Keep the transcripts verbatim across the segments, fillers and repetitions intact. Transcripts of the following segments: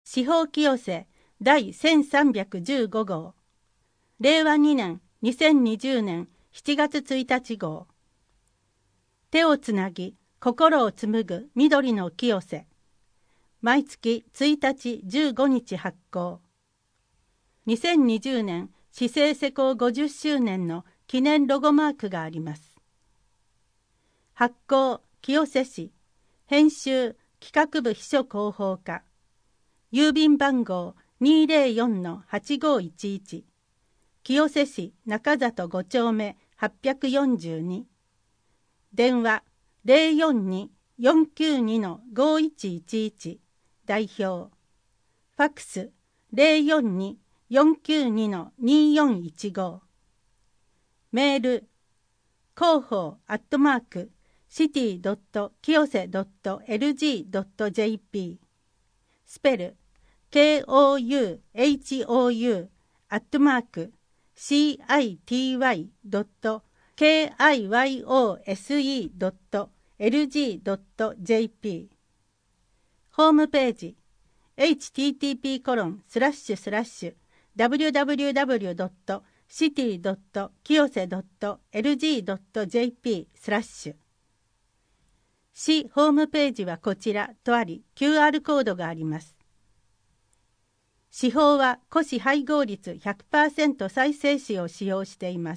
司法清瀬第せんさんびゃくじゅうご号、れいわにねんにせんにじゅうねんしちがつついたち号。手をつなぎ心を紡ぐ緑の清瀬。毎月ついたちじゅうごにち発行。にせんにじゅうねん市政施行ごじゅっしゅうねんの記念ロゴマークがあります。発行清瀬市、編集企画部秘書広報課、郵便番号 にーぜろよんのはちごいちいち、清瀬市中里ごちょうめはっぴゃくよんじゅうに、電話 ゼロよんに よんきゅうに ごいちいちいち、代表、ファックス ゼロよんに よんきゅうに にーよんいちご、メール広報アットマークシティドットきよせドットエルジードットジェーピー、スペル ケーオーユーエイチオーユー アットマーク シーアイティーワイ ドット ケーアイワイオーエスイー ドット エルジー ドット ジェーピー、ホームページ エイチティーティーピーコロンスラッシュスラッシュダブリューダブリューダブリュードットシティドットきよせドットエルジードットジェーピースラッシュ、市ホームページはこちらとあり キューアール コードがあります。市法は古紙配合率 ひゃくパーセント 再生紙を使用しています。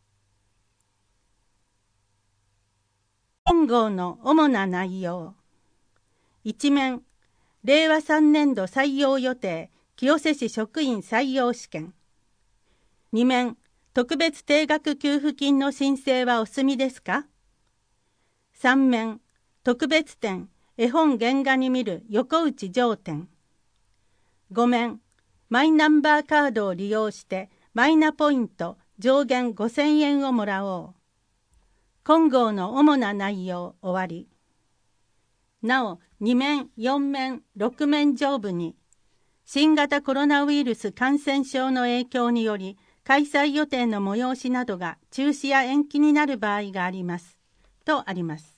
本号の主な内容。いち面、れいわさんねんど採用予定清瀬市職員採用試験。に面、特別定額給付金の申請はお済みですか？さん面、特別展絵本原画に見る横内上展。ご面、マイナンバーカードを利用してマイナポイント上限ごせんえんをもらおう。本号の主な内容終わり。なお、に面、よん面、ろく面上部に新型コロナウイルス感染症の影響により開催予定の催しなどが中止や延期になる場合があります。とあります。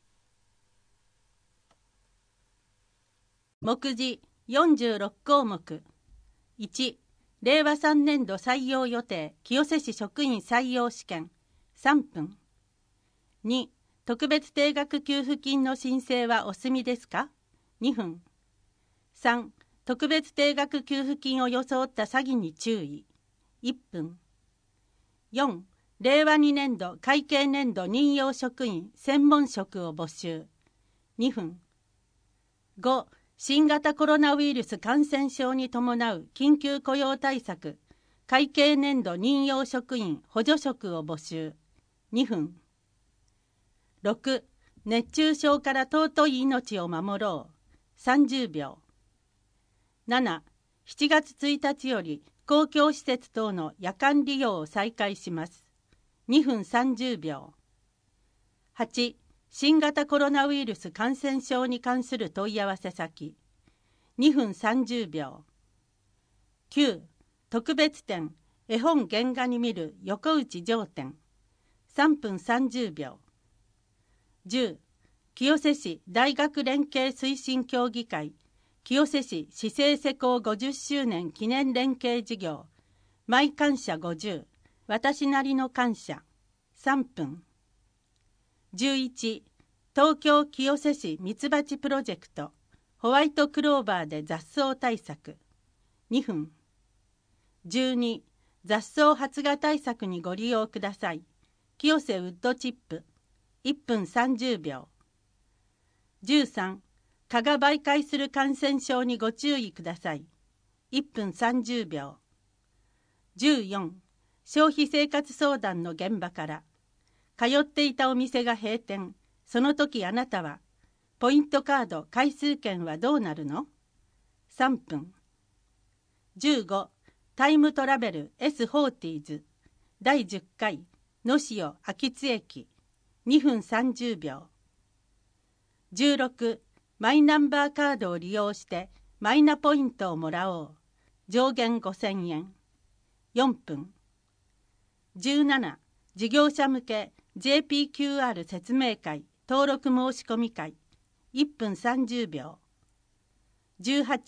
目次よんじゅうろっこうもく。いち、れいわさんねんど採用予定清瀬市職員採用試験さんぷん。に、特別定額給付金の申請はお済みですか？にふん。さん、特別定額給付金を装った詐欺に注意いっぷん。よん、れいわにねんど会計年度任用職員専門職を募集にふん。ご、新型コロナウイルス感染症に伴う緊急雇用対策会計年度任用職員補助職を募集にふん。ろく、熱中症から尊い命を守ろうさんじゅうびょう。なな、しちがつついたちより公共施設等の夜間利用を再開しますにふんさんじゅうびょう。はち、新型コロナウイルス感染症に関する問い合わせ先にふんさんじゅうびょう。きゅう、特別展絵本原画に見る横内上展さんぷんさんじゅうびょう。じゅう、清瀬市大学連携推進協議会清瀬市市政施行ごじゅっしゅうねん記念連携事業マイ感謝ごじゅう私なりの感謝さんぷん。じゅういち、東京清瀬市ミツバチプロジェクトホワイトクローバーで雑草対策にふん。じゅうに、雑草発芽対策にご利用ください清瀬ウッドチップいっぷんさんじゅうびょう。じゅうさん、蚊が媒介する感染症にご注意くださいいっぷんさんじゅうびょう。じゅうよん、消費生活相談の現場から通っていたお店が閉店、その時あなたはポイントカード回数券はどうなるのさんぷん。じゅうご、タイムトラベル エスフォーティーズ だいじゅっかい野潮秋津駅にふんさんじゅうびょう。じゅうろく、マイナンバーカードを利用してマイナポイントをもらおう上限ごせんえんよんぷん。じゅうなな、事業者向け ジェーピーキューアール 説明会登録申し込み会いっぷんさんじゅうびょう。じゅうはち、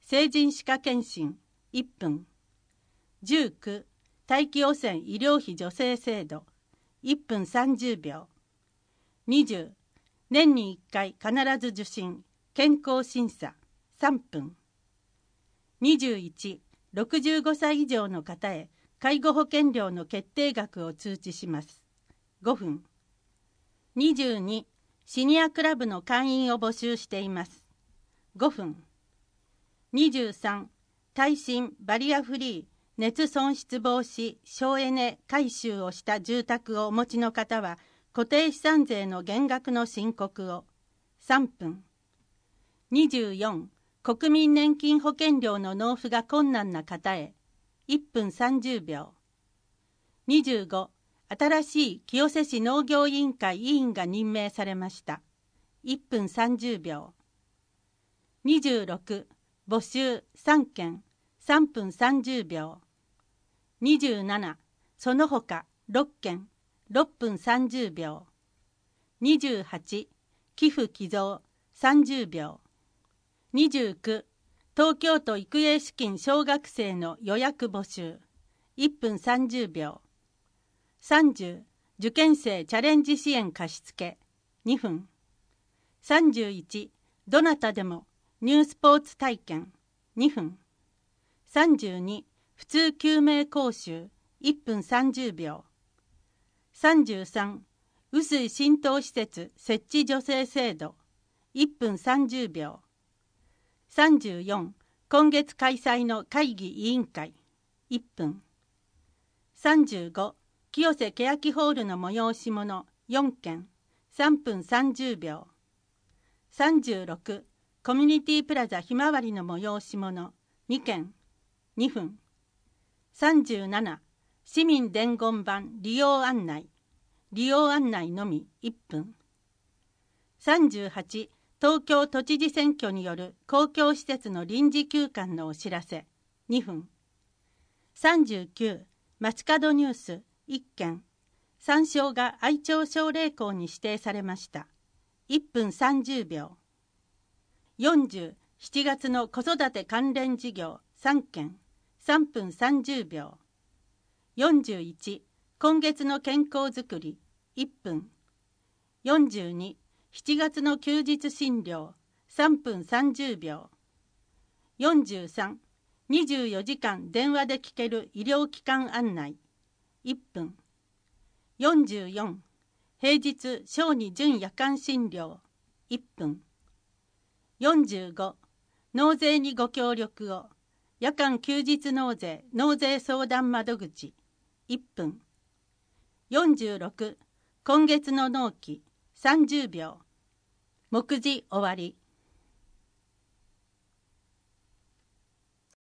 成人歯科検診いっぷん。じゅうきゅう大気汚染医療費助成制度いっぷんさんじゅうびょう。にじゅう年にいっかい必ず受診健康審査さんぷん。にじゅういちろくじゅうごさい以上の方へ介護保険料の決定額を通知しますごふん。にじゅうにシニアクラブの会員を募集していますごふん。にじゅうさん耐震バリアフリー熱損失防止省エネ改修をした住宅をお持ちの方は固定資産税の減額の申告をさんぷん。にじゅうよん国民年金保険料の納付が困難な方へいっぷんさんじゅうびょう。にじゅうご新しい清瀬市農業委員会委員が任命されましたいっぷんさんじゅうびょう。にじゅうろく募集さんけんさんぷんさんじゅうびょう。にじゅうななその他ろっけんろっぷんさんじゅうびょう。にじゅうはち寄付寄贈さんじゅうびょう。にじゅうきゅう東京都育英資金小学生の予約募集いっぷんさんじゅうびょう。さんじゅう受験生チャレンジ支援貸付にふん。さんじゅういちどなたでもニュースポーツ体験にふん。さんじゅうに普通救命講習いっぷんさんじゅうびょう。さんじゅうさん雨水浸透施設設置助成制度いっぷんさんじゅうびょう。さんじゅうよん今月開催の会議委員会いっぷん。さんじゅうご清瀬欅ホールの催し物よんけんさんぷんさんじゅうびょう。さんじゅうろくコミュニティプラザひまわりの催し物にけんにふん。さんじゅうなな市民伝言板利用案内利用案内のみいっぷん。さんじゅうはち東京都知事選挙による公共施設の臨時休館のお知らせにふん。さんじゅうきゅう街角ニュースいっけん参照が愛鳥奨励校に指定されましたいっぷんさんじゅうびょう。よんじゅうしちがつの子育て関連事業さんけんさんぷんさんじゅうびょう。よんじゅういち今月の健康づくりいっぷん。よんじゅうにしちがつの休日診療さんぷんさんじゅうびょう。よんじゅうさんにじゅうよじかん電話で聞ける医療機関案内いっぷん。よんじゅうよん平日小児準夜間診療いっぷん。よんじゅうご納税にご協力を夜間休日納税納税相談窓口いっぷん。よんじゅうろく今月の納期さんじゅうびょう。目次終わり。